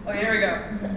Okay, here we go.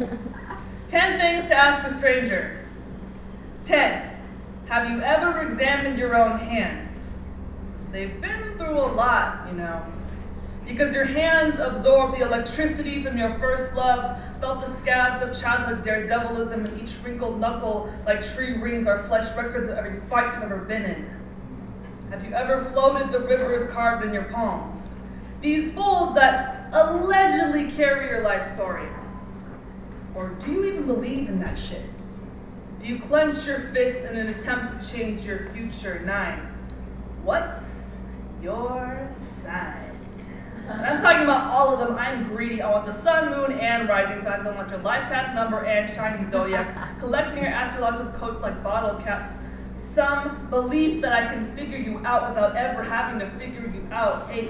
10 things to ask a stranger. 10. Have you ever examined your own hands? They've been through a lot, you know. Because your hands absorbed the electricity from your first love, felt the scabs of childhood daredevilism in each wrinkled knuckle like tree rings are flesh records of every fight you've ever been in. Have you ever floated the rivers carved in your palms? These folds that allegedly carry your life story. Or do you even believe in that shit? Do you clench your fists in an attempt to change your future? 9. What's your sign? And I'm talking about all of them. I'm greedy. I want the sun, moon, and rising signs. I want your life path number and shiny zodiac. Collecting your astrological codes like bottle caps. Some belief that I can figure you out without ever having to figure you out. 8.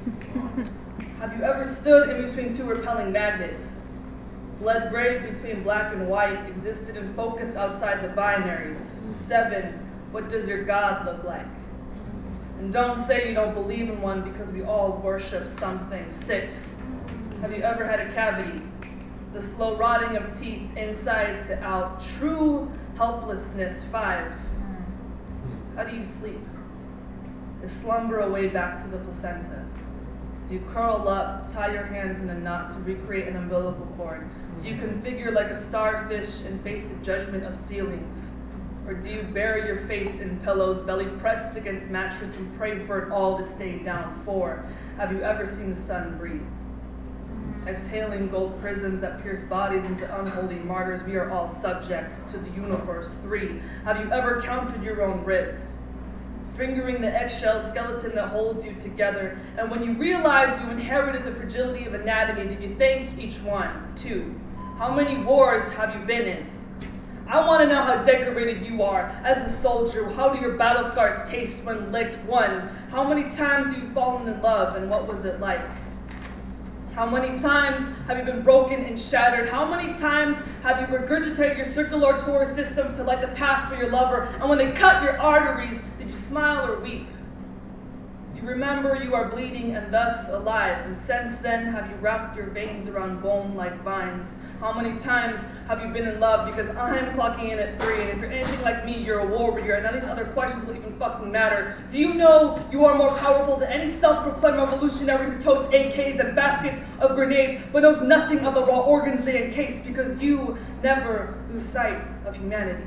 Have you ever stood in between two repelling magnets? Bled gray between black and white, existed in focus outside the binaries. 7. What does your God look like? And don't say you don't believe in one because we all worship something. 6. Have you ever had a cavity? The slow rotting of teeth inside to out. True helplessness. 5. How do you sleep? Is slumber a way back to the placenta? Do you curl up, tie your hands in a knot to recreate an umbilical cord? Do you configure like a starfish and face the judgment of ceilings? Or do you bury your face in pillows, belly pressed against mattress and pray for it all to stay down? 4. Have you ever seen the sun breathe? Exhaling gold prisms that pierce bodies into unholy martyrs, we are all subjects to the universe. 3. Have you ever counted your own ribs? Fingering the eggshell skeleton that holds you together, and when you realize you inherited the fragility of anatomy, did you thank each one? 2. How many wars have you been in? I want to know how decorated you are as a soldier. How do your battle scars taste when licked? 1. How many times have you fallen in love, and what was it like? How many times have you been broken and shattered? How many times have you regurgitated your circulatory system to light the path for your lover, and when they cut your arteries, did you smile or weep? You remember you are bleeding and thus alive, and since then have you wrapped your veins around bone like vines? How many times have you been in love? Because I'm clocking in at 3, and if you're anything like me, you're a warrior, and none of these other questions will even fucking matter. Do you know you are more powerful than any self-proclaimed revolutionary who totes AKs and baskets of grenades, but knows nothing of the raw organs they encase, because you never lose sight of humanity?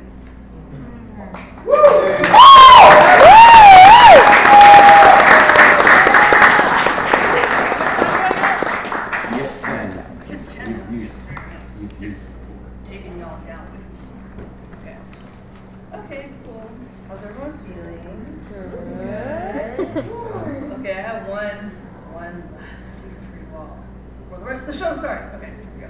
Taking y'all down. Okay, cool. How's everyone feeling? Good. Okay, I have one last piece for you all before the rest of the show starts. Okay, here we go.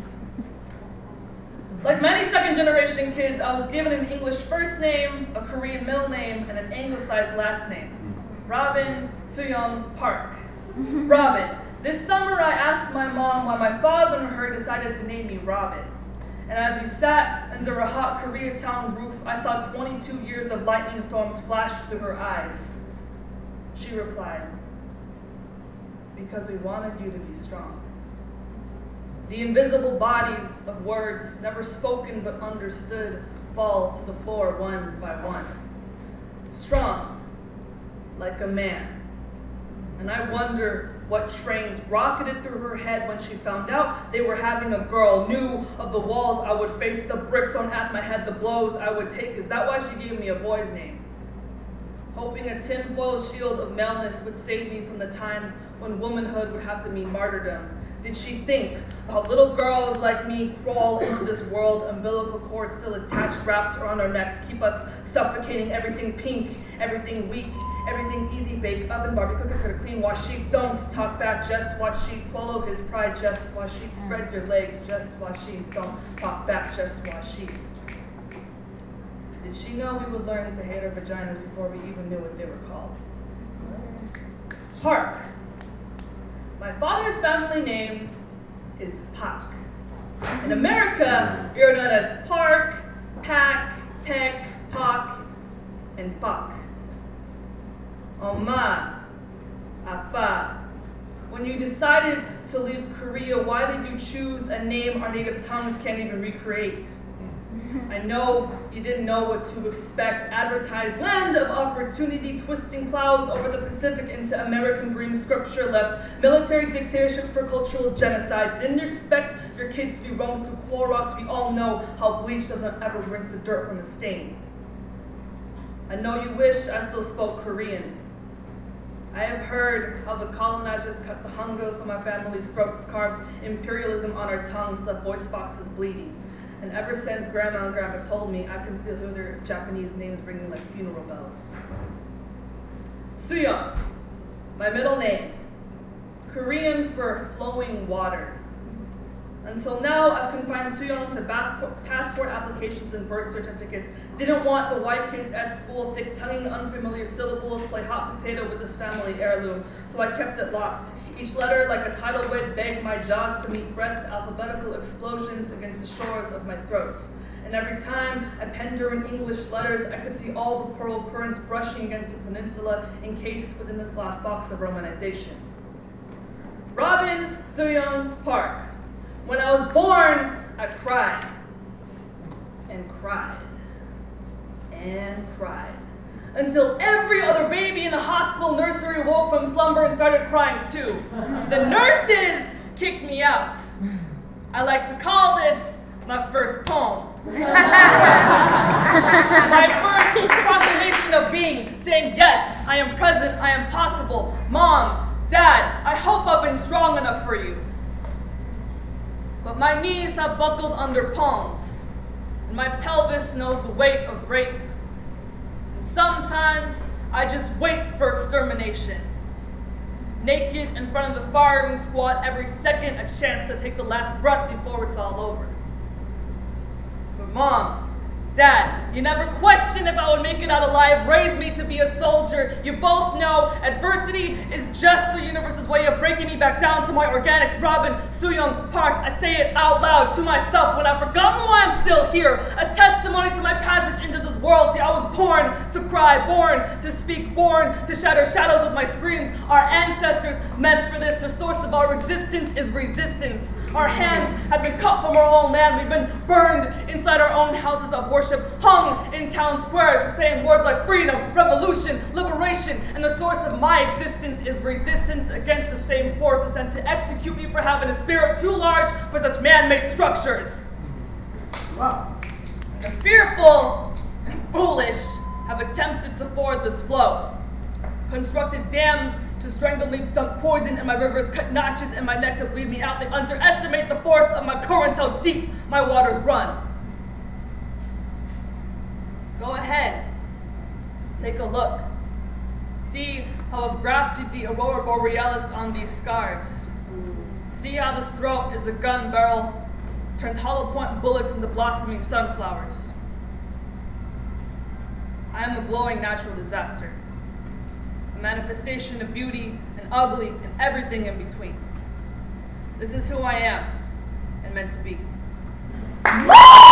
Like many second-generation kids, I was given an English first name, a Korean middle name, and an anglicized last name. Robin Soo-young Park. Robin. This summer, I asked my mom why my father and her decided to name me Robin. And as we sat under a hot Koreatown roof, I saw 22 years of lightning storms flash through her eyes. She replied, because we wanted you to be strong. The invisible bodies of words, never spoken but understood, fall to the floor one by one. Strong, like a man. And I wonder what trains rocketed through her head when she found out they were having a girl. Knew of the walls I would face, the bricks thrown at my head, the blows I would take. Is that why she gave me a boy's name? Hoping a tinfoil shield of maleness would save me from the times when womanhood would have to mean martyrdom. Did she think how little girls like me crawl into this world, umbilical cords still attached, wrapped around our necks, keep us suffocating, everything pink, everything weak, everything easy bake, oven, Barbie, cooker, clean, wash sheets, don't talk back, just watch sheets, swallow his pride, just wash sheets, spread your legs, just wash sheets, don't talk back, just wash sheets. Did she know we would learn to hate our vaginas before we even knew what they were called? Park. My father's family name is Pak. In America, you're known as Park, Pack, Peck, Pak, and Pak. Oma, Apa, When you decided to leave Korea, why did you choose a name our native tongues can't even recreate? I know you didn't know what to expect. Advertised land of opportunity, twisting clouds over the Pacific into American dream, scripture left, military dictatorship for cultural genocide. Didn't expect your kids to be run through Clorox. We all know how bleach doesn't ever rinse the dirt from a stain. I know you wish I still spoke Korean. I have heard how the colonizers cut the hunger from our family's throats, carved imperialism on our tongues, left voice boxes bleeding. And ever since Grandma and Grandpa told me, I can still hear their Japanese names ringing like funeral bells. Suyeon, my middle name, Korean for flowing water. Until now, I've confined Suyeon to passport applications and birth certificates. Didn't want the white kids at school thick-tonguing unfamiliar syllables, play hot potato with this family heirloom, so I kept it locked. Each letter, like a tidal wave, begged my jaws to meet breath, alphabetical explosions against the shores of my throats. And every time I penned her in English letters, I could see all the pearl currents brushing against the peninsula encased within this glass box of romanization. Robin Suyeon Park. When I was born, I cried, and cried, and cried, until every other baby in the hospital nursery woke from slumber and started crying too. The nurses kicked me out. I like to call this my first poem. My first proclamation of being, saying, yes, I am present, I am possible. Mom, Dad, I hope I've been strong enough for you. But my knees have buckled under palms, and my pelvis knows the weight of rape. And sometimes I just wait for extermination. Naked in front of the firing squad, every second a chance to take the last breath before it's all over. But Mom, Dad, you never questioned if I would make it out alive, raised me to be a soldier. You both know adversity is just the universe's way of breaking me back down to my organics. Robin Suyeon Park, I say it out loud to myself when I've forgotten why I'm still here. A testimony to my passage into this world. See, I was born to cry, born to speak, born to shatter shadows with my screams. Our ancestors meant for this. The source of our existence is resistance. Our hands have been cut from our own land. We've been burned inside our own houses of worship, hung in town squares. We're saying words like freedom, revolution, liberation, and the source of my existence is resistance against the same forces sent to execute me for having a spirit too large for such man-made structures. Wow. The fearful and foolish have attempted to ford this flow, constructed dams to strangle me, dump poison in my rivers, cut notches in my neck to bleed me out. They underestimate the force of my currents, how deep my waters run. So go ahead, take a look. See how I've grafted the aurora borealis on these scars. See how this throat is a gun barrel, turns hollow point bullets into blossoming sunflowers. I am a glowing natural disaster, a manifestation of beauty and ugly and everything in between. This is who I am and meant to be.